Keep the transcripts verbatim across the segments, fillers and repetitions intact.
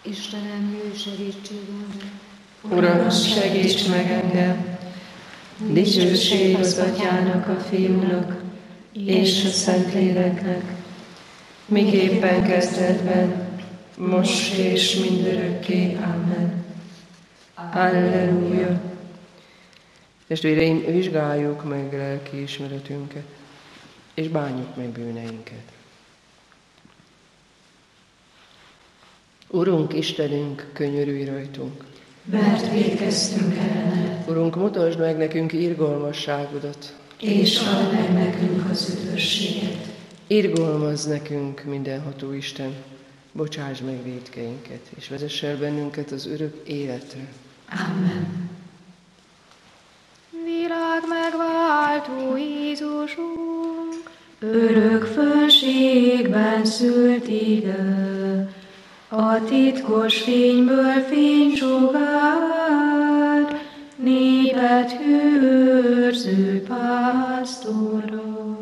Istenem, jöjj segítségemre! Uram, segíts meg engem! Dicsőség az Atyának, a Fiúnak és a Szentléleknek, miképpen kezdetben, most és mindörökké. Amen. Alleluja! Testvéreim, vizsgáljuk meg lelki ismeretünket, és bánjuk meg bűneinket. Urunk, Istenünk, könyörülj rajtunk! Mert vétkeztünk ellened. Urunk, mutasd meg nekünk irgalmasságodat, és add meg nekünk az üdvösséget. Irgalmazz nekünk, mindenható Isten, bocsáss meg vétkeinket, és vezess el bennünket az örök életre. Amen. Világ megváltó Jézusunk, örök fönségben szült ide, a titkos fényből fénysugár, népet hűőrző pásztora.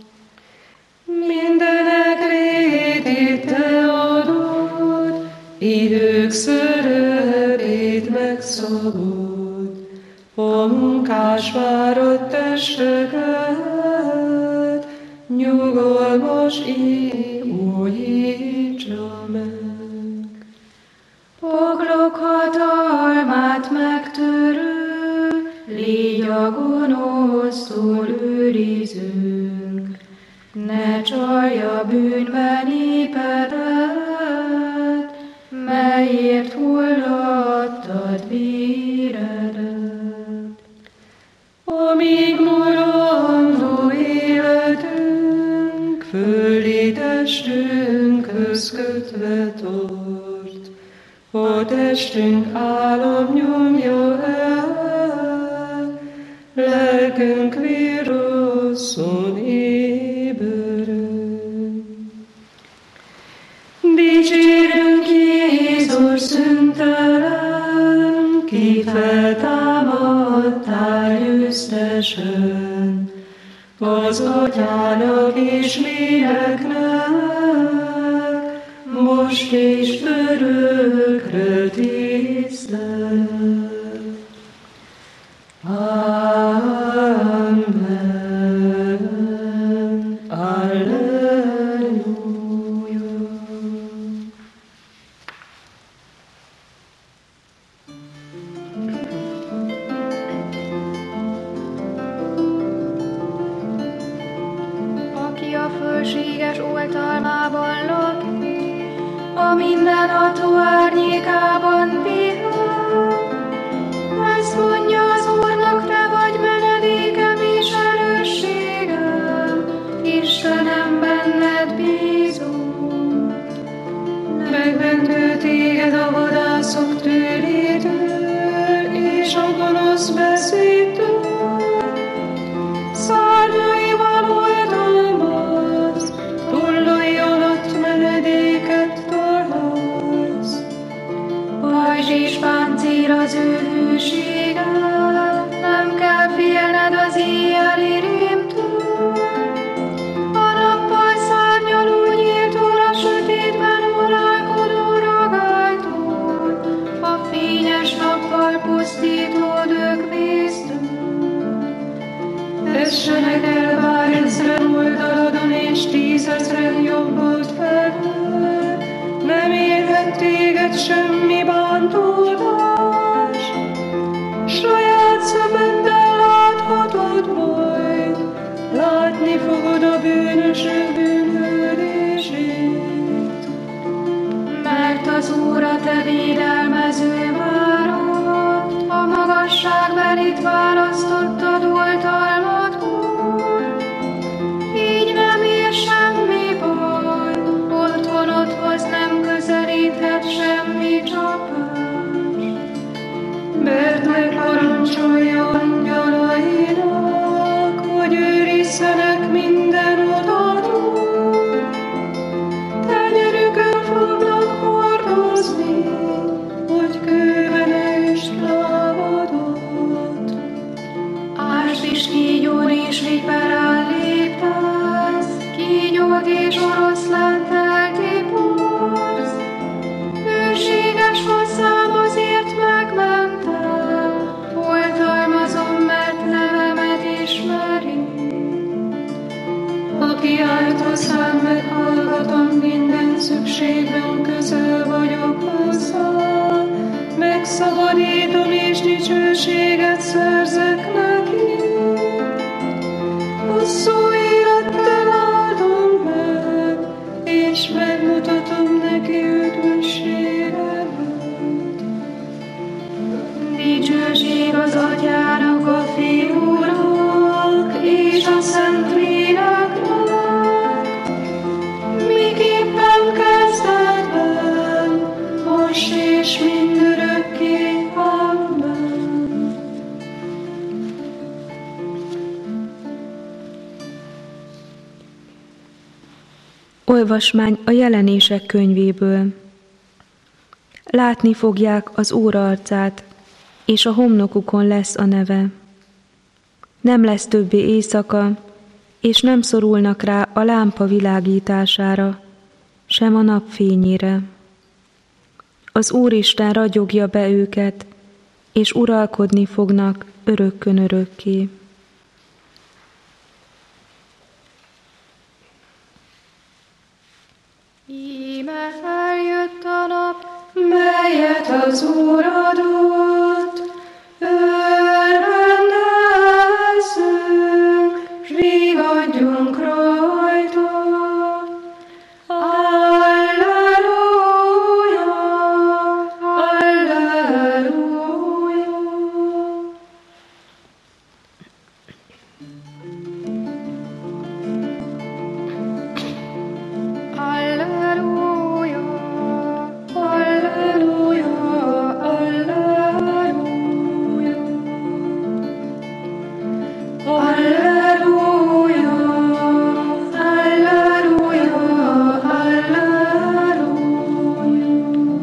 Mindenek létét te adod, idők szeretét megszabod, a munkás fáradt testeket, nyugalmas éj újítsa meg. Poklok hatalmát megtörő, légy a gonosztól őrizünk, ne csalja bűnbe népedet, melyért hullattad véredet. Amíg maradó életünk, földi testünkhöz kötve tart, a testünk álom nyomja el, lelkünk vírosszon ébred. Dicsérünk Jézus szüntelen, ki feltámadtál győztesen, az Atyának és léleknek, most és örökre tisztelet. Amen. Alleluja. aki a fölséges oltalmában lakik, a mindenható árnyékában pihen. Ezt mondja az Úrnak, te vagy menedékem és erősségem, Istenem, benned bízom. Megmentő téged a vadászok tőlétől, és a gonosz beszédtől. Szárnyaival oltalmaz, tollai alatt menedéket találsz. Pajzs és páncél az ő hűsége, nem kell félned az éjjeli rémtől. A nappal szárnyaló nyíltól, a sötétben uralkodó ragálytól, a fényes nappal pusztító dögvésztől. Tessenek el bár ezren oldaladon, és tízezren jobbod felől, nem érhet téged semmi bántódás. Saját szemeddel láthatod majd, látni fogod a bűnösök bűnhődését. Mert az Úr a te védelmező várod, a magasságbelit választottad oltalmadból. Így nem ér semmi baj, otthonodhoz nem közelíthet semmi csapás. Mert megparancsolja angyalainak, hogy őrizzenek minden odaadót. Tenyerükön fognak hordozni, hogy kőbe ne üsd lábadat. Ásd is ki megszabadítom és dicsőséget szerzek neki. Hosszú élettel áldom meg, és megmutatom neki üdvösségemet. Dicsőség az Atyának, a Fiúnak és a Szentléleknek, miképpen kezdetben, most és mindörökké. Amen. Olvasmány a Jelenések könyvéből. Látni fogják az Úr arcát, és a homlokukon lesz a neve. Nem lesz többé éjszaka, és nem szorulnak rá a lámpa világítására, sem a nap fényére. Az Úristen ragyogja be őket, és uralkodni fognak örökkön örökké. Íme eljött a nap, melyet az Úr adott, örvendezzünk, s vigadjunk rajta. Alleluja, alleluja. Alleluja, Alleluja, alleluja. Alleluja, alleluja, alleluja.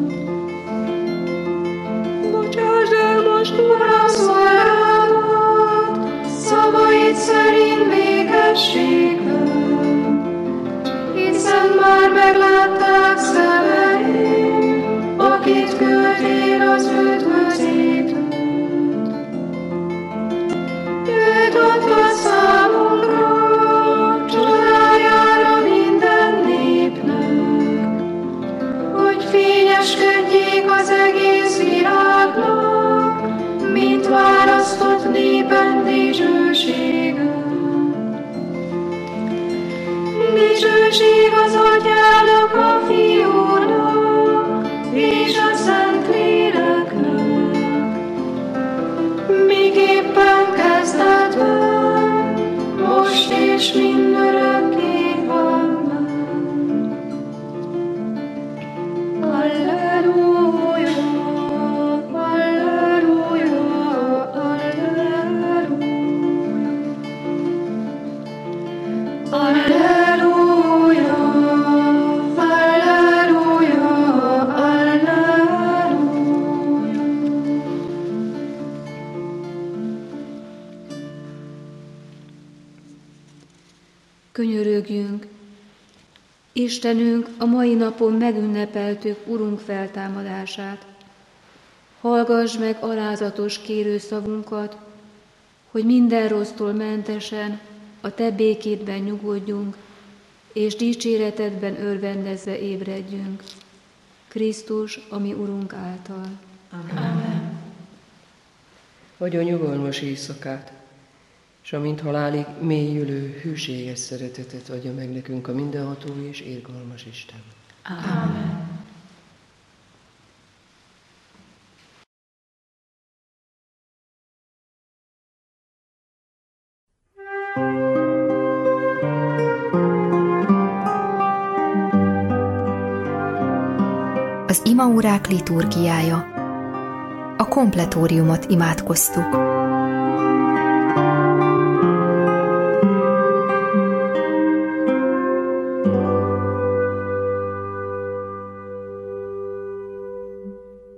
Bocsásd el most, Uram, szolgálatot, szavaid szerint békességben, hiszen már meglátták szemeim, akit küldtél az üdvözítőt. Őt adta számunkra, csodájára minden népnek, hogy fényeskedjék az egész világnak, mint választott népen dicsősége. Dicsőség az Atyának, a Fiúnak és a Szentléleknek, miképpen kezdetben, most és mindörökké. Amen. Alleluja, alleluja, alleluja. Alleluja, alleluja, alleluja. Könyörögjünk! Istenünk, a mai napon megünnepeltük Urunk feltámadását. Hallgass meg alázatos kérőszavunkat, hogy minden rossztól mentesen a Te békédben nyugodjunk, és dicséretedben örvendezve ébredjünk. Krisztus, a mi Urunk által. Amen. Adja nyugalmas éjszakát, és amint halálig mélyülő, hűséges szeretetet adja meg nekünk a mindenható és irgalmas Isten. Amen. Az imaórák liturgiája. A kompletóriumot imádkoztuk.